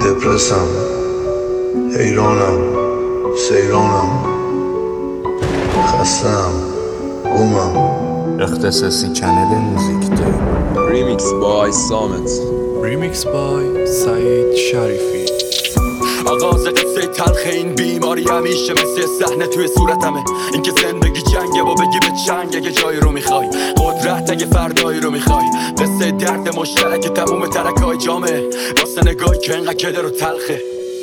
دپرسم، حیرانم، سیرانم، خستم، گمم. اختصاصی چنل موزیک ده ریمیکس بای سامت، ریمیکس بای سعید شریفی. آغاز قصه تلخ این بیماری همیشه مثل صحنه توی صورتمه. اینکه زندگی جنگه و بگی به چنگ اگه جایی رو میخوای، قدرت اگه فردایی رو میخوای. قصه درد مشترک تموم ترکای جامعه واسه نگاهی که انقدر کدر و تلخه.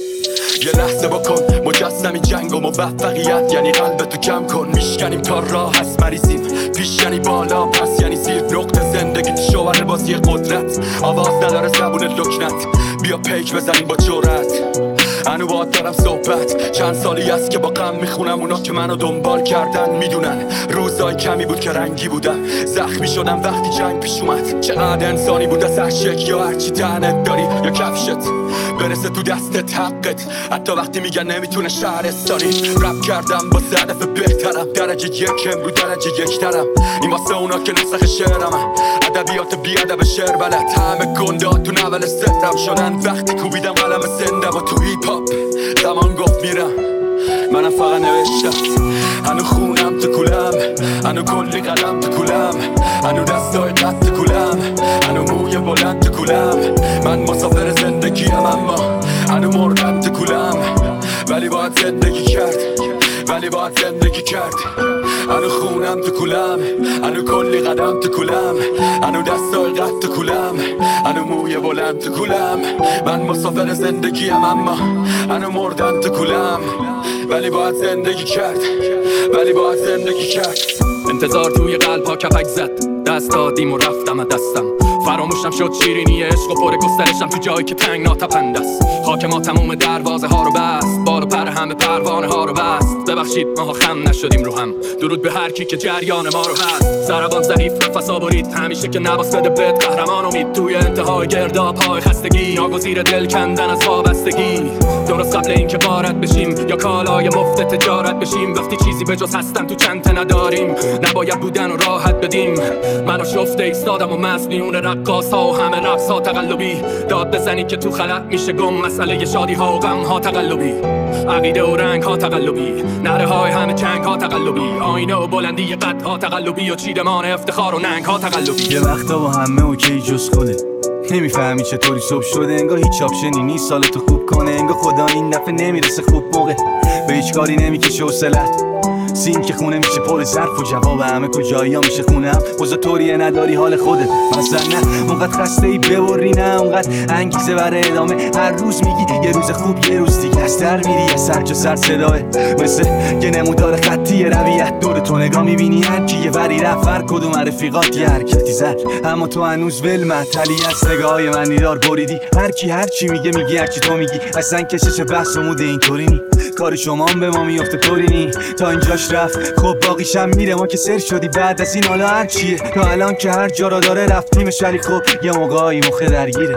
یه لحظه بکن مجسم این جنگ و موفقیت یعنی قلبتو کم کن. میشکنیم تا راه هست مریضیم، پیش یعنی بالا پس یعنی زیر. نقطه زندگی تو شوهر بازی قدرت، آواز نداره زبون لکنت. بیا پیک بزنیم با جرأت. انو باید دارم صحبت، چند سالی است که با غم میخونم. اونا که منو دنبال کردن میدونن روزای کمی بود که رنگی بودم. زخمی شدم وقتی جنگ پیش اومد. چقدر انسانی بود از هر شک یا هرچی دهنت داری یا کفشت برسه تو دستت حقت. حتی وقتی میگن نمیتونه شهرستانی. رپ کردم با هدف بهترم، درجه یکم رو درجه یکترم. این واسه اونا که نسخ شعرم، ادبیات بی ادب شعر بلد. همه گندات تو نول سترم شدن وقتی کوبیدم قلم سنده و تو هیپ هاپ. زمان گفت میرم، منم فقط نوشتم. هنو خونم تو کولم، هنو کلی قلم تو کولم، هنو دستای قد تو کولم، هنو موی بلند تو کولم. من مسافر زندگیم اما هنو مردم تو کولم. ولی باید زندگی کرد، ولی باید زندگی کرد. هنو خونم تو کولم، هنو کلی قدم تو کولم، هنو دستای قد تو کولم، هنو موی بلند تو کولم. من مسافر زندگیم اما هنو مردم تو کولم. ولی باید زندگی کرد، ولی باید زندگی کرد. انتظار توی قلب ها کپک زد، دست دادیم و رفتم از دستم. فراموشم شد شیرینی عشق و پر گسترشم تو جایی که تنگ ناتپند است. خاک ما تموم دروازه ها رو بست، بال و پر همه پروانه ها رو بست. ببخشید ماها خم نشدیم رو هم، درود به هر کی که جریان ما رو هست. سربان ضعیف نفس آورید همیشه که نواس بده بد قهرمان امید. توی انتهای گرداب های خستگی، ناگزیر دل کندن از وابستگی. درست قبل این که غارت بشیم یا کالای مفت تجارت بشیم. وقتی چیزی به جز هستن تو چنته نداریم، نباید بودن و راحت بدیم. منو شفته ایستادم و مصنیون رقاص ها و همه رقص ها تقلبی. داد بزنی که تو خلق میشه گم، مسئله شادی ها و غم ها تقلبی. عقیده و رنگ ها تقلبی، نره های همه چنگ ها تقلبی. آینه و بلندی قد ها تقلبی و چیدمان افتخار و ننگ ها تقلبی. یه وقتا با همه اوکی جز خوده، نمیفهمی چطوری صبح شده. انگار هیچ آپشنی نیست سالتو خوب کنه. انگار خدا این دفعه نمیرسه خوب موقع، به هیچ کاری نمیکشه حوصلت. سین که خونه میشه پر ظرف و جواب همه کجایی ها میشه خونم. واسه طوریه نداری حال خودت مثلا نه، اونقدر خسته ای ببری نه، اونقدر انگیزه برای ادامه. هر روز میگی یه روز خوب یه روز دیگه از در میری. یه سر جا سر صداه مثل یه نمودار خطی رویت. دور تو نگاه میبینی هر کی یه وری رفت، هر کدوم رفیقات یه حرکتی زد. اما تو هنوز ول مطلی از نگاه های من دیدار بریدی. هر کی هر چی میگه میگی هر چی تو میگی. اصلا کشش بحث و مود اینطوری نی، کار شما هم به ما میفته طوری نی. تا اینجاش رفت خب باقیشم میره. ما که سر شدی بعد از این حالا هر چیه. تا الان که هر جا را داره رفتیمش، ولی خب یه موقعی مخه درگیره.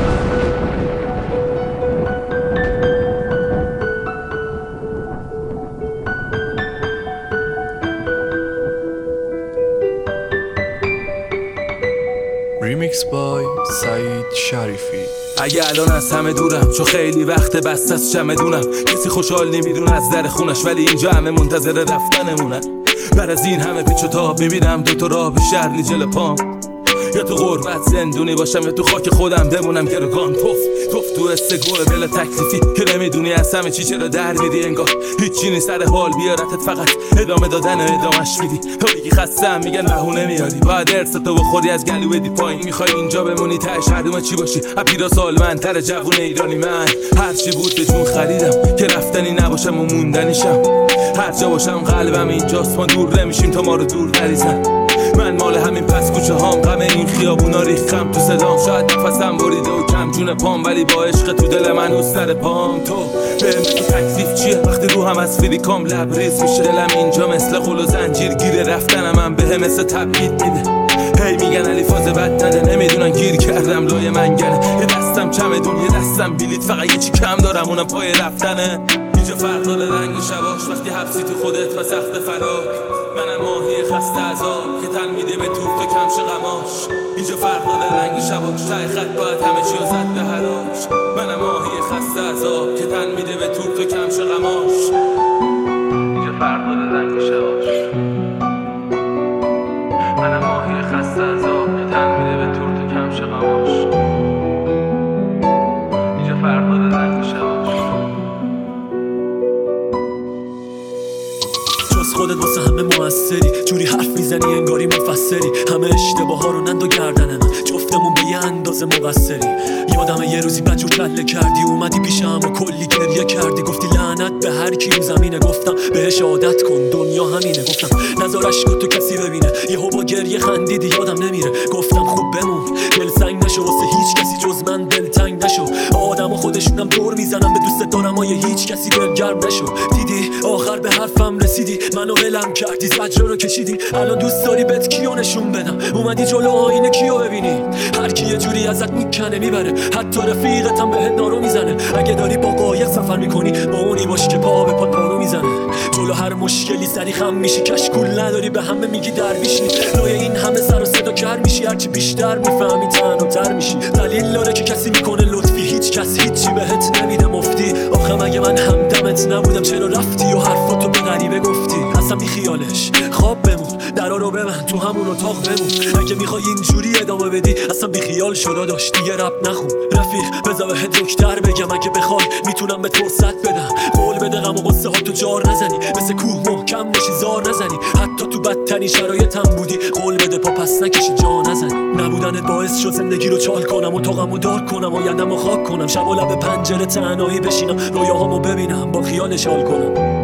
ریمیکس بای سعید شریفی. اگه الان از همه دورم چون خیلی وقت بست از چمدونم. کسی خوشحال نمیدونه از در خونش، ولی اینجا همه منتظر رفتنمونن. بعد از این همه پیچ و تاب ببینم دوتا راه بیشتر نی جل پام. یا تو غربت زندونی باشم یا تو خاک خودم بمونم گرگان. توف تو استگوه بلا تکلیفی که نمیدونی از همه چی چرا در میدی. انگار هیچی نیست سر حال بیارتت، فقط ادامه دادن ادامش میدی. تو میگی خستم میگن بهونه میاری، باید ارثتو بخوری از گلو بدی پایین. میخوای اینجا بمونی تهش هردوم چی باشی؟ اپیرا سالمندتر جوون ایرانی من. هر چی بود به جون خریدم که رفتنی نباشم و موندنیشم. هر جا باشم قلبم اینجاست، ما دور نمیشیم تا ما رو دور نریزن. من مال همین پس کوچه هام، غم این خیابونا ریختم تو صدام. شاید نفسم بریده و کم جون پام، ولی با عشق تو دل من و سر پام. تو بهم تکلیف چیه وقتی روحم از فریکام لبریز میشه؟ دلم اینجا مثل قل و زنجیر گیره، رفتنم هم بهم مثل تبعید میده. هی میگن علی فاز بد نده، نمیدونن گیر کردم لای منگنه. یه دستم چمدون یه دستم بلیط، فقط یه چی کم دارم اونم پای رفتنه. اینجا فرق داره رنگ و شباش، وقتی حبسی تو خودت و سخت فرار. منم ماهی خسته از آب که تن میده به توپ تا کمش غماش. اینجا فرق داره رنگ و شباش، ته خط باید همه چی رو زد به هراش. منم ماهی خسته عذاب که تن میده به توپ کم شه غماش. اینجا فردا دادن میشه باش. منم ماهی خسته عذاب که تن میده به توپ کم شه غماش. اینجا فردا دادن میشه باش. جز خودت واسه همه موثری، جوری حرف میزنی انگاری مفسری. همه اشتباه ها رو نند و گردن من، جفتمون به یه اندازه مقصری. یادم یه روزی بدجور کله کردی، اومدی پیشم و کلی گریه کردی. گفتی لعنت به هر کی رو زمینه، گفتم بهش عادت کن دنیا همینه. گفتم نذار عشقاتو کسی ببینه، یهو با گریه خندیدی یادم نمیره. گفتم خوب بمون دلتنگ نشو، واسه هیچ کسی جز من دلتنگ نشو. آدم و خودشونم دور میزنم به دوست دارم های هیچ کسی دلگرم نشو. دیدی آخر به حرفم رسیدی، منو ولم کردی زجر رو کشیدی. الان دوست داری بهت کیو نشون بدم، اومدی جلو آینه کیو ببینی. هر کی یه جوری ازت میکنه میبره، حتی رفیقتم بهت نارو میزنه. اگه داری با قایق سفر میکنی با اونی باش که پا به پا پارو میزنه. جلو هر مشکلی سری خم میشی، کشکول نداری به همه میگی درویشی. لای این همه سر و صدا کر میشی، هرچی بیشتر میفهمی تنها میشی. دلیل داره که کسی میکنه لطفی، هیچ کس هیچی بهت نمیده مفتی. آخه مگه من همدمت نبودم چرا رفتی و حرفاتو به غریبه گفتی؟ اصلا بی خیالش خواب بمون، درا رو ببند تو همون اتاق بمون. اگه میخوای اینجوری ادامه بدی اصلا بی خیال شدا داشت دیگه رپ نخون. رفیق بذار بهت دکتر بگم، اگه بخوای میتونم به توسط بدم. قول بده غم و قصه ها تو جار نزنی، مثل کوه محکم باشی زار نزنی. حتی تو بدترین شرایطم بودی، قول بده پا پس نکشی جا نزنی. نبودنت باعث شد زندگی رو چال کنم، اتاقمو دار کنم، آینده‌مو خاک کنم. شب و لب پنجره تنهایی بشینم، رویاهامو ببینم با خیالش حال کنم.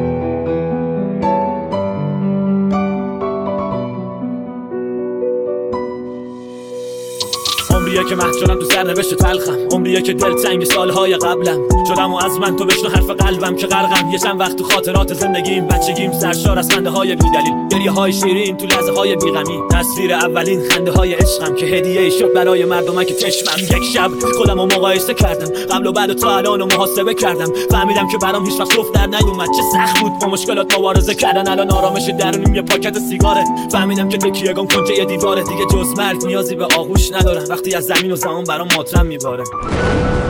عمریه که محجورم تو سرنوشت تلخم، عمریه که دلتنگ سالهای قبلم شدم و از من تو بشنو حرف قلبم که غرقم. یه چند وقت تو خاطرات زندگیم، بچگیم سرشار از خنده های بی‌دلیل، گریه های شیرین تو لحظه های بی‌غمی. تصویر اولین خنده های عشقم که هدیه شد برای مردمک که چشمم. یک شب خودم رو مقایسه کردم، قبل و بعد تا الان رو محاسبه کردم. فهمیدم که برام هیچ وقت صفر در نیومد، چه سخت بود با مشکلات مبارزه کردن. الان آرامش درونیم یه پاکت سیگاره، فهمیدم که تکیه‌گام کنجه یه دیواره. دیگه جز مرگ نیازی به آغوش ندارم، وقتی از زمین و زمان برام ماترم میباره.